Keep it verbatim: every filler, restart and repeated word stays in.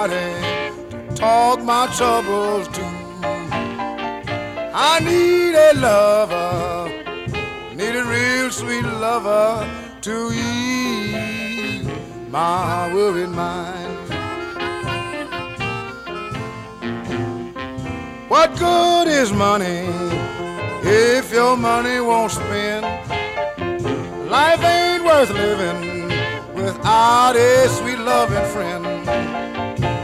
to talk my troubles to. I need a lover, need a real sweet lover to ease my worried mind. What good is money if your money won't spend? Life ain't worth living without a sweet loving friend.